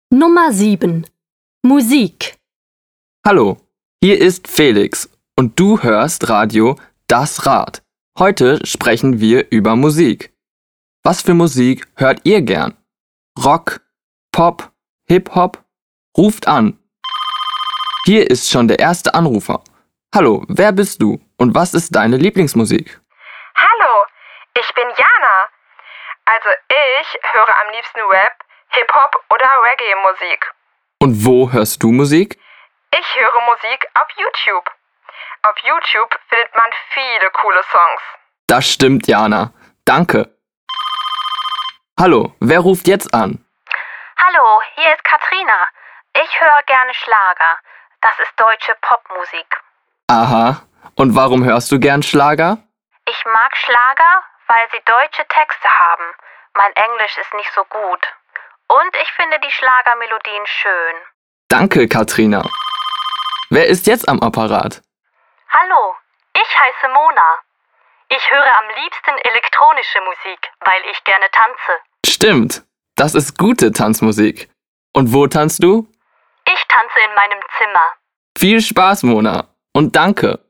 Nummer 7. Musik. Hallo, hier ist Felix und du hörst Radio Das Rad. Heute sprechen wir über Musik. Was für Musik hört ihr gern? Rock, Pop, Hip-Hop? Ruft an. Hier ist schon der erste Anrufer. Hallo, wer bist du und was ist deine Lieblingsmusik? Hallo, ich bin Jana. Also ich höre am liebsten Rap, Hip-Hop oder Reggae-Musik. Und wo hörst du Musik? Ich höre Musik auf YouTube. Auf YouTube findet man viele coole Songs. Das stimmt, Jana. Danke. Hallo, wer ruft jetzt an? Hallo, hier ist Katrina. Ich höre gerne Schlager. Das ist deutsche Popmusik. Aha, und warum hörst du gern Schlager? Ich mag Schlager, weil sie deutsche Texte haben. Mein Englisch ist nicht so gut. Und ich finde die Schlagermelodien schön. Danke, Katrina. Wer ist jetzt am Apparat? Hallo, ich heiße Mona. Ich höre am liebsten elektronische Musik, weil ich gerne tanze. Stimmt, das ist gute Tanzmusik. Und wo tanzt du? Ich tanze in meinem Zimmer. Viel Spaß, Mona. Und danke.